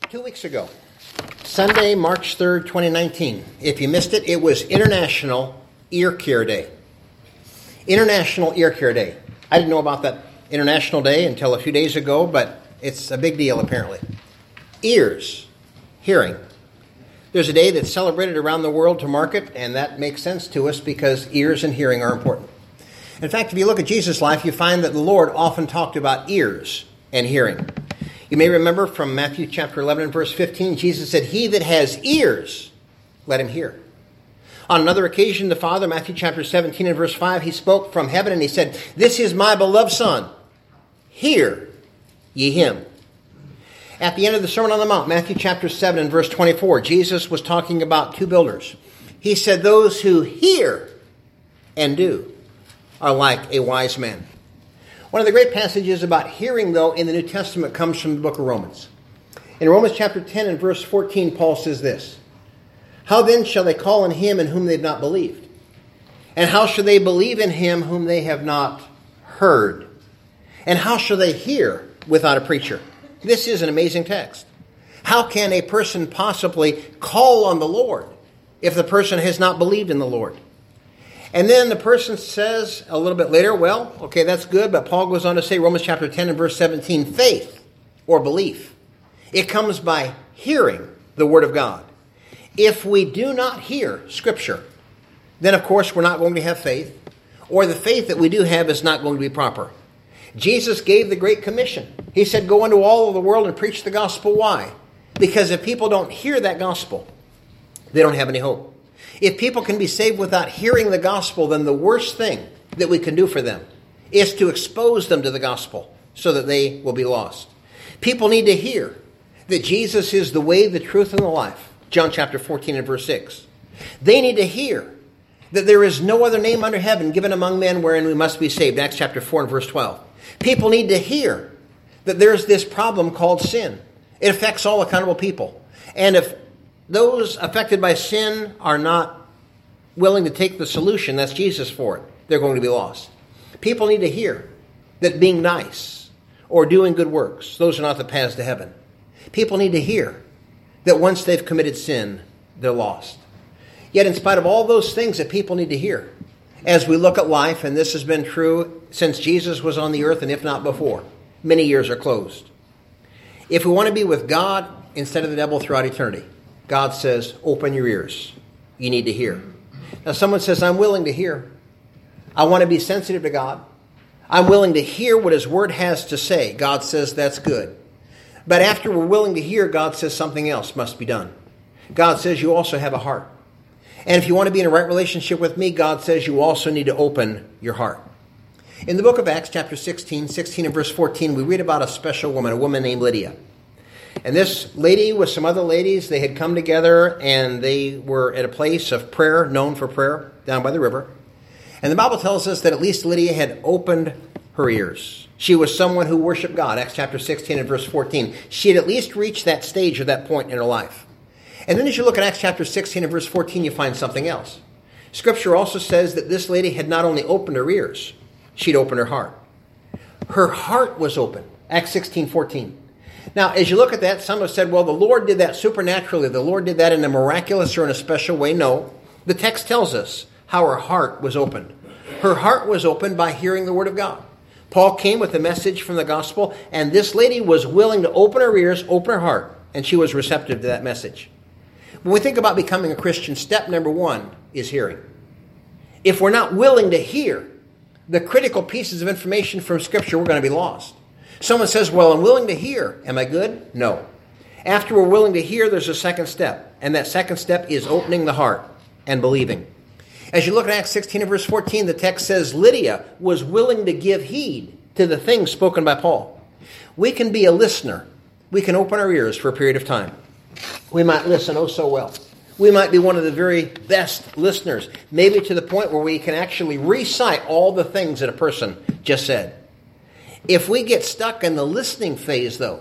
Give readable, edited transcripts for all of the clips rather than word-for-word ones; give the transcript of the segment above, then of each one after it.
2 weeks ago, Sunday, March 3rd, 2019. If you missed it, it was International Ear Care Day. International Ear Care Day. I didn't know about that International Day until a few days ago, but it's a big deal apparently. Ears, hearing. There's a day that's celebrated around the world to mark it, and that makes sense to us because ears and hearing are important. In fact, if you look at Jesus' life, you find that the Lord often talked about ears and hearing. You may remember from Matthew chapter 11 and verse 15, Jesus said, "He that has ears, let him hear." On another occasion, the Father, Matthew chapter 17 and verse 5, he spoke from heaven and he said, "This is my beloved Son. Hear ye him." At the end of the Sermon on the Mount, Matthew chapter 7 and verse 24, Jesus was talking about two builders. He said, "Those who hear and do are like a wise man." One of the great passages about hearing, though, in the New Testament comes from the book of Romans. In Romans chapter 10 and verse 14, Paul says this, "How then shall they call on him in whom they have not believed? And how shall they believe in him whom they have not heard? And how shall they hear without a preacher?" This is an amazing text. How can a person possibly call on the Lord if the person has not believed in the Lord? And then the person says a little bit later, well, okay, that's good, but Paul goes on to say, Romans chapter 10 and verse 17, faith or belief. It comes by hearing the word of God. If we do not hear Scripture, then of course we're not going to have faith, or the faith that we do have is not going to be proper. Jesus gave the Great Commission. He said, go into all of the world and preach the gospel. Why? Because if people don't hear that gospel, they don't have any hope. If people can be saved without hearing the gospel, then the worst thing that we can do for them is to expose them to the gospel so that they will be lost. People need to hear that Jesus is the way, the truth, and the life. John chapter 14 and verse 6. They need to hear that there is no other name under heaven given among men wherein we must be saved. Acts chapter 4 and verse 12. People need to hear that there's this problem called sin. It affects all accountable people. And if those affected by sin are not willing to take the solution, that's Jesus for it, they're going to be lost. People need to hear that being nice or doing good works, those are not the paths to heaven. People need to hear that once they've committed sin, they're lost. Yet in spite of all those things that people need to hear, as we look at life, and this has been true since Jesus was on the earth and if not before, many years are closed. If we want to be with God instead of the devil throughout eternity, God says, open your ears. You need to hear. Now someone says, I'm willing to hear. I want to be sensitive to God. I'm willing to hear what His Word has to say. God says that's good. But after we're willing to hear, God says something else must be done. God says you also have a heart. And if you want to be in a right relationship with me, God says you also need to open your heart. In the book of Acts, chapter 16 and verse 14, we read about a special woman, a woman named Lydia. And this lady with some other ladies, they had come together and they were at a place of prayer, known for prayer, down by the river. And the Bible tells us that at least Lydia had opened her ears. She was someone who worshiped God, Acts chapter 16 and verse 14. She had at least reached that stage or that point in her life. And then as you look at Acts chapter 16 and verse 14, you find something else. Scripture also says that this lady had not only opened her ears, she'd opened her heart. Her heart was open, Acts 16:14. Now, as you look at that, some have said, well, the Lord did that supernaturally. The Lord did that in a miraculous or in a special way. No, the text tells us how her heart was opened. Her heart was opened by hearing the Word of God. Paul came with a message from the gospel, and this lady was willing to open her ears, open her heart, and she was receptive to that message. When we think about becoming a Christian, step number one is hearing. If we're not willing to hear the critical pieces of information from Scripture, we're going to be lost. Someone says, well, I'm willing to hear. Am I good? No. After we're willing to hear, there's a second step. And that second step is opening the heart and believing. As you look at Acts 16 and verse 14, the text says Lydia was willing to give heed to the things spoken by Paul. We can be a listener. We can open our ears for a period of time. We might listen oh so well. We might be one of the very best listeners, maybe to the point where we can actually recite all the things that a person just said. If we get stuck in the listening phase, though,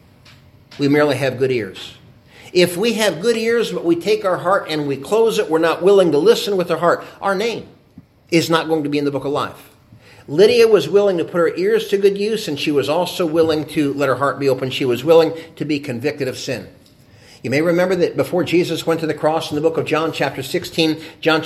we merely have good ears. If we have good ears, but we take our heart and we close it, we're not willing to listen with our heart, our name is not going to be in the book of life. Lydia was willing to put her ears to good use, and she was also willing to let her heart be open. She was willing to be convicted of sin. You may remember that before Jesus went to the cross in the book of John chapter 16,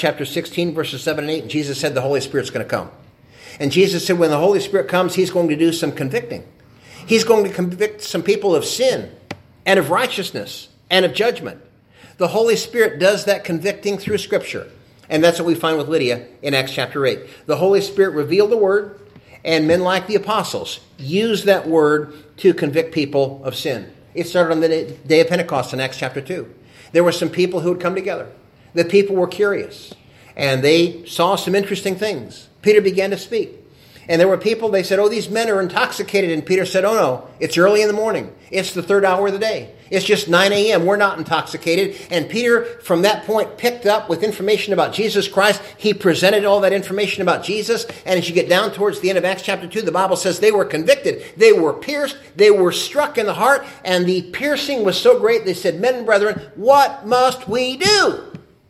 verses 7 and 8, Jesus said the Holy Spirit's going to come. And Jesus said when the Holy Spirit comes, he's going to do some convicting. He's going to convict some people of sin and of righteousness and of judgment. The Holy Spirit does that convicting through Scripture. And that's what we find with Lydia in Acts chapter 8. The Holy Spirit revealed the Word, and men like the apostles used that Word to convict people of sin. It started on the day of Pentecost in Acts chapter 2. There were some people who had come together. The people were curious, and they saw some interesting things. Peter began to speak. And there were people, they said, oh, these men are intoxicated. And Peter said, oh, no, it's early in the morning. It's the third hour of the day. It's just 9 a.m. We're not intoxicated. And Peter, from that point, picked up with information about Jesus Christ. He presented all that information about Jesus. And as you get down towards the end of Acts chapter 2, the Bible says they were convicted. They were pierced. They were struck in the heart. And the piercing was so great, they said, men and brethren, what must we do?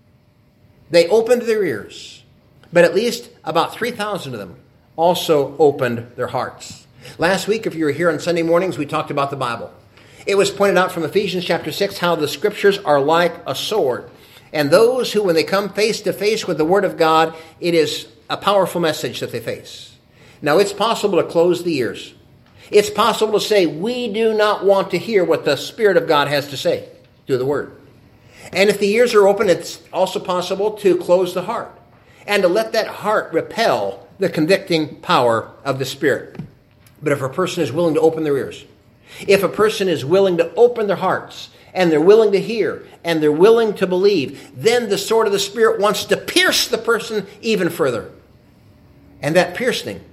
They opened their ears. But at least about 3,000 of them also opened their hearts. Last week, if you were here on Sunday mornings, we talked about the Bible. It was pointed out from Ephesians chapter 6 how the Scriptures are like a sword. And those who, when they come face to face with the Word of God, it is a powerful message that they face. Now, it's possible to close the ears. It's possible to say, we do not want to hear what the Spirit of God has to say through the Word. And if the ears are open, it's also possible to close the heart and to let that heart repel the convicting power of the Spirit. But if a person is willing to open their ears, if a person is willing to open their hearts, and they're willing to hear, and they're willing to believe, then the sword of the Spirit wants to pierce the person even further. And that piercing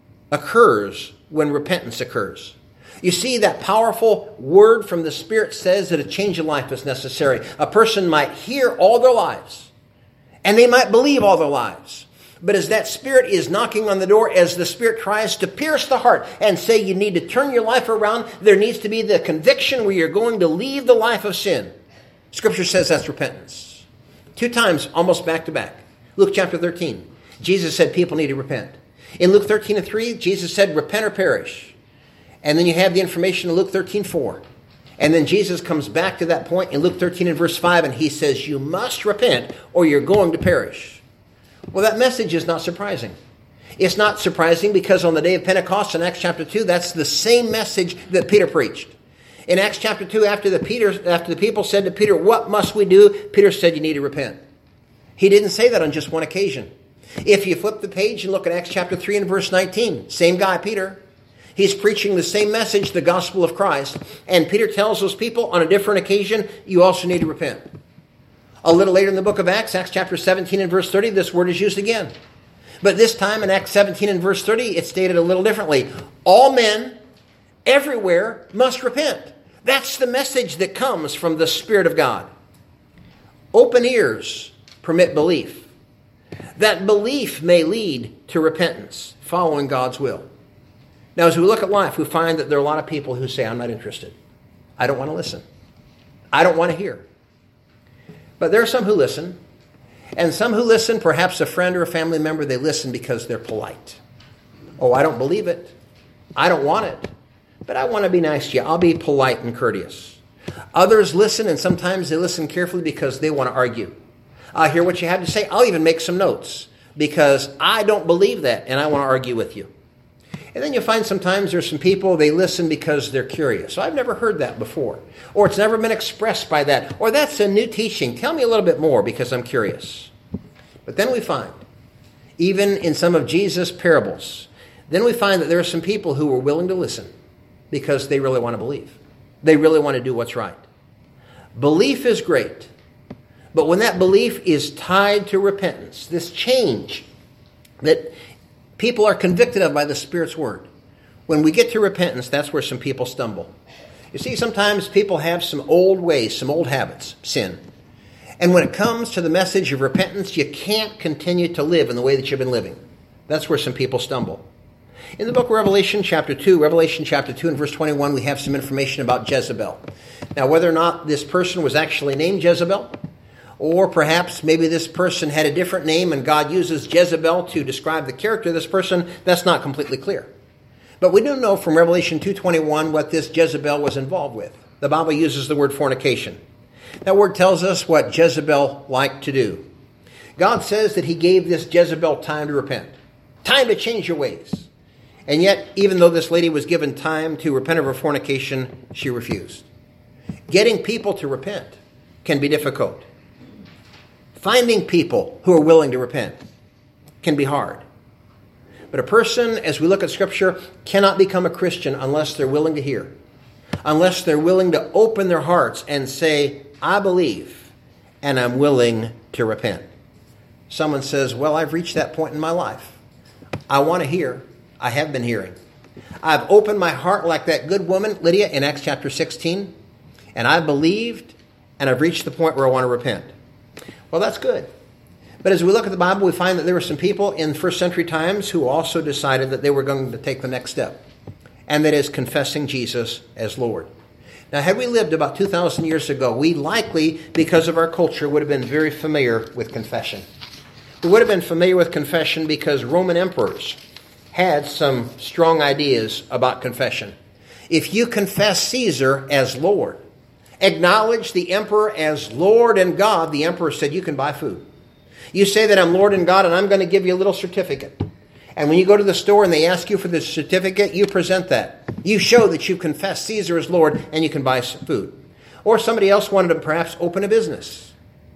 occurs when repentance occurs. You see, that powerful word from the Spirit says that a change of life is necessary. A person might hear all their lives, and they might believe all their lives. But as that Spirit is knocking on the door, as the Spirit tries to pierce the heart and say you need to turn your life around, there needs to be the conviction where you're going to leave the life of sin. Scripture says that's repentance. 2 times, almost back to back. Luke chapter 13, Jesus said people need to repent. In Luke 13:3, Jesus said repent or perish. And then you have the information in Luke 13:4. And then Jesus comes back to that point in Luke 13 and verse 5, and he says you must repent or you're going to perish. Well, that message is not surprising. It's not surprising because on the day of Pentecost in Acts chapter 2, that's the same message that Peter preached. In Acts chapter 2, after the people said to Peter, what must we do? Peter said, you need to repent. He didn't say that on just one occasion. If you flip the page and look at Acts chapter 3 and verse 19, same guy, Peter. He's preaching the same message, the gospel of Christ. And Peter tells those people on a different occasion, you also need to repent. A little later in the book of Acts, Acts chapter 17 and verse 30, this word is used again. But this time in Acts 17 and verse 30, it's stated a little differently. All men everywhere must repent. That's the message that comes from the Spirit of God. Open ears permit belief. That belief may lead to repentance, following God's will. Now, as we look at life, we find that there are a lot of people who say, I'm not interested. I don't want to listen. I don't want to hear. But there are some who listen, and some who listen, perhaps a friend or a family member, they listen because they're polite. Oh, I don't believe it. I don't want it. But I want to be nice to you. I'll be polite and courteous. Others listen, and sometimes they listen carefully because they want to argue. I'll hear what you have to say. I'll even make some notes because I don't believe that, and I want to argue with you. And then you'll find sometimes there's some people, they listen because they're curious. So I've never heard that before. Or it's never been expressed by that. Or that's a new teaching. Tell me a little bit more because I'm curious. But then we find, even in some of Jesus' parables, then we find that there are some people who are willing to listen because they really want to believe. They really want to do what's right. Belief is great. But when that belief is tied to repentance, this change that people are convicted of by the Spirit's word, when we get to repentance, that's where some people stumble. You see, sometimes people have some old ways, some old habits, sin. And when it comes to the message of repentance, you can't continue to live in the way that you've been living. That's where some people stumble. In the book of Revelation chapter 2 and verse 21, we have some information about Jezebel. Now, whether or not this person was actually named Jezebel, Or perhaps maybe this person had a different name and God uses Jezebel to describe the character of this person. That's not completely clear. But we do know from Revelation 2:21 what this Jezebel was involved with. The Bible uses the word fornication. That word tells us what Jezebel liked to do. God says that he gave this Jezebel time to repent, time to change your ways. And yet, even though this lady was given time to repent of her fornication, she refused. Getting people to repent can be difficult. Finding people who are willing to repent can be hard. But a person, as we look at Scripture, cannot become a Christian unless they're willing to hear, unless they're willing to open their hearts and say, I believe, and I'm willing to repent. Someone says, well, I've reached that point in my life. I want to hear. I have been hearing. I've opened my heart like that good woman, Lydia, in Acts chapter 16, and I believed, and I've reached the point where I want to repent. Well, that's good. But as we look at the Bible, we find that there were some people in first century times who also decided that they were going to take the next step, and that is confessing Jesus as Lord. Now, had we lived about 2,000 years ago, we likely, because of our culture, would have been very familiar with confession. We would have been familiar with confession because Roman emperors had some strong ideas about confession. If you confess Caesar as Lord, acknowledge the emperor as Lord and God, the emperor said, you can buy food. You say that I'm Lord and God, and I'm going to give you a little certificate. And when you go to the store and they ask you for the certificate, you present that. You show that you confess Caesar as Lord, and you can buy food. Or somebody else wanted to perhaps open a business.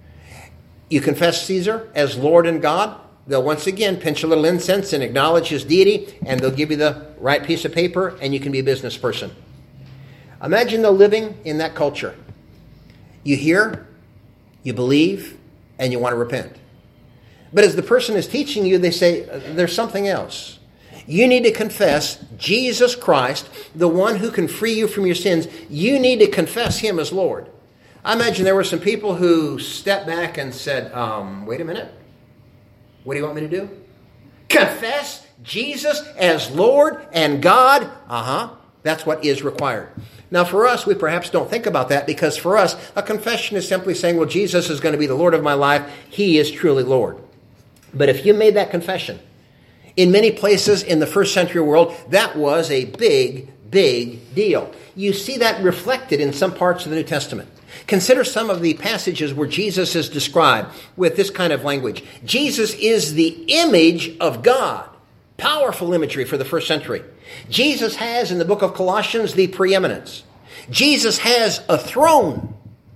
You confess Caesar as Lord and God. They'll once again pinch a little incense and acknowledge his deity, and they'll give you the right piece of paper, and you can be a business person. Imagine though living in that culture. You hear, you believe, and you want to repent. But as the person is teaching you, they say, there's something else. You need to confess Jesus Christ, the one who can free you from your sins. You need to confess him as Lord. I imagine there were some people who stepped back and said, wait a minute. What do you want me to do? Confess Jesus as Lord and God? That's what is required. Now for us, we perhaps don't think about that because for us, a confession is simply saying, well, Jesus is going to be the Lord of my life. He is truly Lord. But if you made that confession, in many places in the first century world, that was a big, big deal. You see that reflected in some parts of the New Testament. Consider some of the passages where Jesus is described with this kind of language. Jesus is the image of God. Powerful imagery for the first century. Jesus has, in the book of Colossians, the preeminence. Jesus has a throne.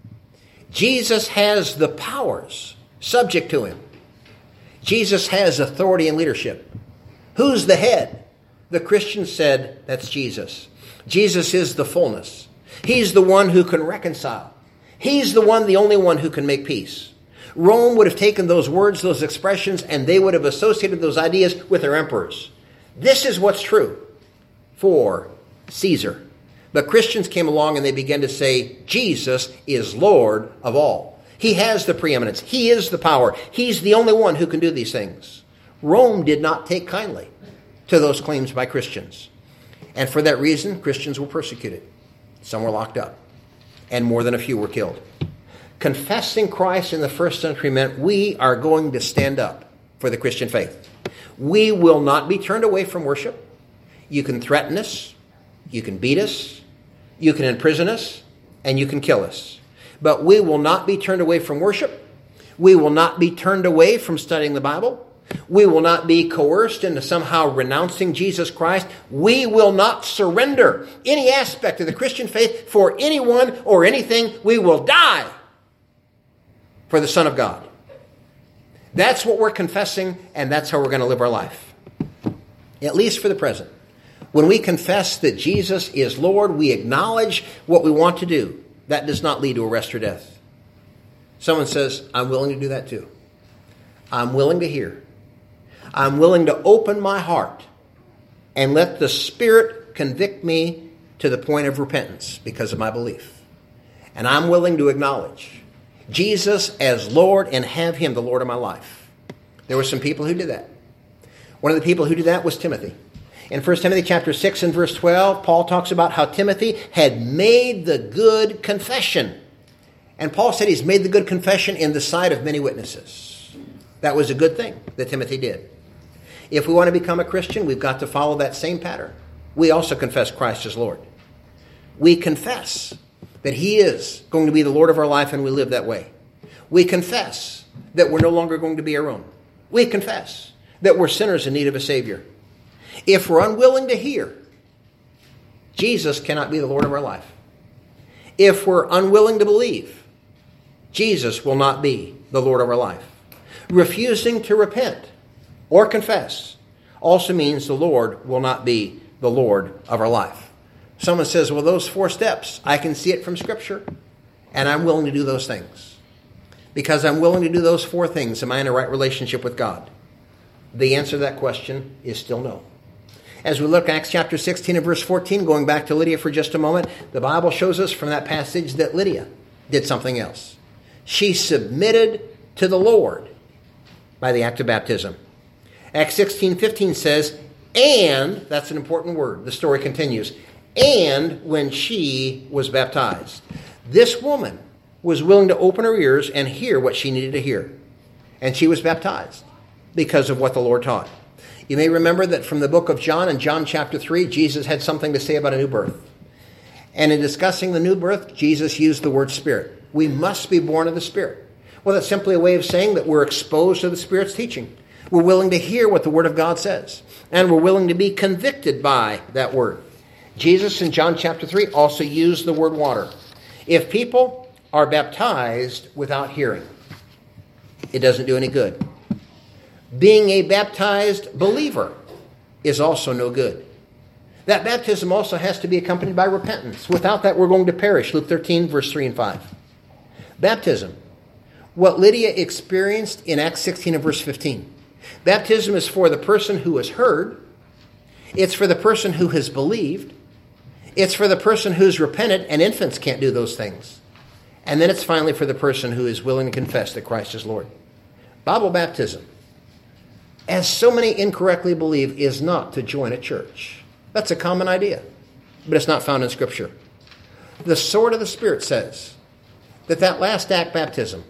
Jesus has the powers subject to him. Jesus has authority and leadership. Who's the head? The Christians said, that's Jesus. Jesus is the fullness. He's the one who can reconcile. He's the only one who can make peace. Rome would have taken those words, those expressions, and they would have associated those ideas with their emperors. This is what's true for Caesar. But Christians came along and they began to say, Jesus is Lord of all. He has the preeminence. He is the power. He's the only one who can do these things. Rome did not take kindly to those claims by Christians. And for that reason, Christians were persecuted. Some were locked up. And more than a few were killed. Confessing Christ in the first century meant we are going to stand up for the Christian faith. We will not be turned away from worship. You can threaten us. You can beat us. You can imprison us. And you can kill us. But we will not be turned away from worship. We will not be turned away from studying the Bible. We will not be coerced into somehow renouncing Jesus Christ. We will not surrender any aspect of the Christian faith for anyone or anything. We will die for the Son of God. That's what we're confessing, and that's how we're going to live our life. At least for the present. When we confess that Jesus is Lord, we acknowledge what we want to do. That does not lead to arrest or death. Someone says, I'm willing to do that too. I'm willing to hear. I'm willing to open my heart and let the Spirit convict me to the point of repentance because of my belief. And I'm willing to acknowledge Jesus as Lord and have him the Lord of my life. There were some people who did that. One of the people who did that was Timothy. In 1 Timothy chapter 6 and verse 12, Paul talks about how Timothy had made the good confession. And Paul said he's made the good confession in the sight of many witnesses. That was a good thing that Timothy did. If we want to become a Christian, we've got to follow that same pattern. We also confess Christ as Lord. We confess that he is going to be the Lord of our life, and we live that way. We confess that we're no longer going to be our own. We confess that we're sinners in need of a Savior. If we're unwilling to hear, Jesus cannot be the Lord of our life. If we're unwilling to believe, Jesus will not be the Lord of our life. Refusing to repent or confess also means the Lord will not be the Lord of our life. Someone says, well, those 4 steps, I can see it from Scripture, and I'm willing to do those things. Because I'm willing to do those 4 things, am I in a right relationship with God? The answer to that question is still no. As we look at Acts chapter 16 and verse 14, going back to Lydia for just a moment, the Bible shows us from that passage that Lydia did something else. She submitted to the Lord by the act of baptism. Acts 16:15 says, and, that's an important word, the story continues, and when she was baptized. This woman was willing to open her ears and hear what she needed to hear. And she was baptized because of what the Lord taught. You may remember that from the book of John, in John chapter 3, Jesus had something to say about a new birth. And in discussing the new birth, Jesus used the word Spirit. We must be born of the Spirit. Well, that's simply a way of saying that we're exposed to the Spirit's teaching. We're willing to hear what the Word of God says. And we're willing to be convicted by that Word. Jesus in John chapter 3 also used the word water. If people are baptized without hearing, it doesn't do any good. Being a baptized believer is also no good. That baptism also has to be accompanied by repentance. Without that, we're going to perish. Luke 13, verse 3 and 5. Baptism. What Lydia experienced in Acts 16 and verse 15. Baptism is for the person who has heard. It's for the person who has believed. It's for the person who's repented, and infants can't do those things. And then it's finally for the person who is willing to confess that Christ is Lord. Bible baptism, as so many incorrectly believe, is not to join a church. That's a common idea, but it's not found in Scripture. The sword of the Spirit says that last act, baptism,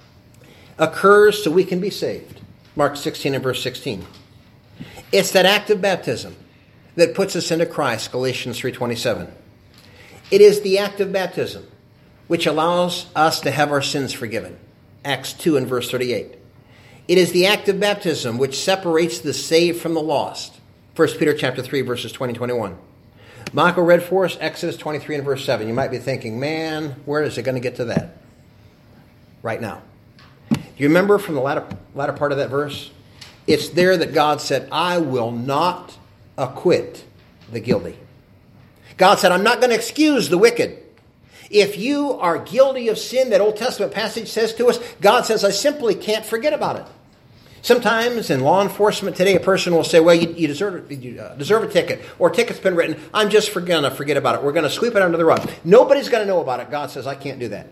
occurs so we can be saved. Mark 16 and verse 16. It's that act of baptism that puts us into Christ, Galatians 3:27. It is the act of baptism which allows us to have our sins forgiven, Acts 2 and verse 38. It is the act of baptism which separates the saved from the lost, 1 Peter chapter 3, verses 20 and 21. Michael read for us Exodus 23 and verse 7. You might be thinking, man, where is it going to get to that? Right now. Do you remember from the latter part of that verse? It's there that God said, I will not acquit the guilty. God said, I'm not going to excuse the wicked. If you are guilty of sin, that Old Testament passage says to us, God says, I simply can't forget about it. Sometimes in law enforcement today, a person will say, well, you deserve a ticket, or a ticket's been written. I'm just going to forget about it. We're going to sweep it under the rug. Nobody's going to know about it. God says, I can't do that.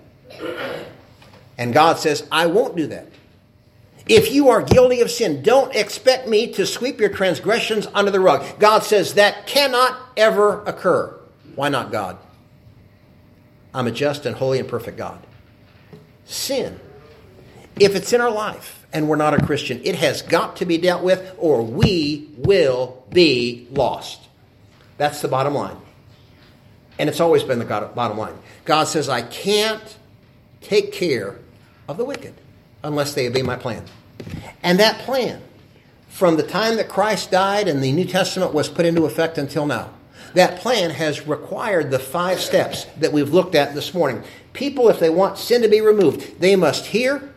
And God says, I won't do that. If you are guilty of sin, don't expect me to sweep your transgressions under the rug. God says that cannot ever occur. Why not, God? I'm a just and holy and perfect God. Sin, if it's in our life and we're not a Christian, it has got to be dealt with or we will be lost. That's the bottom line. And it's always been the bottom line. God says, I can't take care of the wicked unless they obey my plan. And that plan, from the time that Christ died and the New Testament was put into effect until now, that plan has required the 5 steps that we've looked at this morning. People, if they want sin to be removed, they must hear,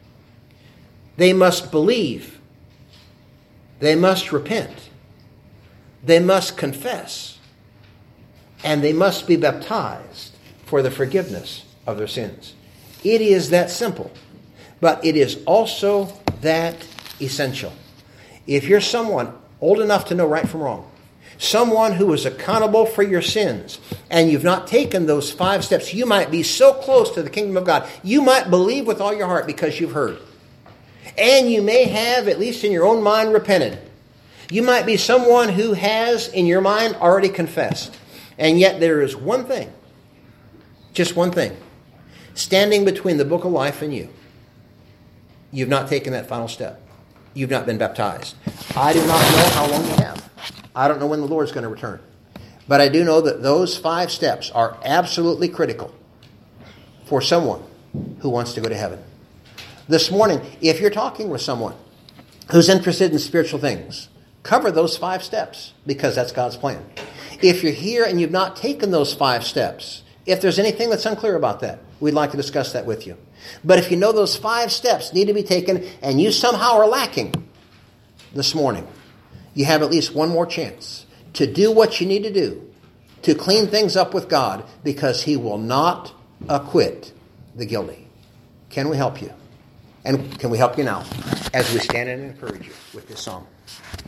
they must believe, they must repent, they must confess, and they must be baptized for the forgiveness of their sins. It is that simple, but it is also that essential. If you're someone old enough to know right from wrong, someone who is accountable for your sins, and you've not taken those 5 steps, you might be so close to the kingdom of God. You might believe with all your heart because you've heard. And you may have, at least in your own mind, repented. You might be someone who has, in your mind, already confessed. And yet there is one thing, just one thing, standing between the book of life and you. You've not taken that final step. You've not been baptized. I do not know how long you have. I don't know when the Lord's going to return. But I do know that those 5 steps are absolutely critical for someone who wants to go to heaven. This morning, if you're talking with someone who's interested in spiritual things, cover those 5 steps, because that's God's plan. If you're here and you've not taken those 5 steps, if there's anything that's unclear about that, we'd like to discuss that with you. But if you know those 5 steps need to be taken and you somehow are lacking this morning, you have at least one more chance to do what you need to do to clean things up with God, because He will not acquit the guilty. Can we help you? And can we help you now as we stand and encourage you with this song?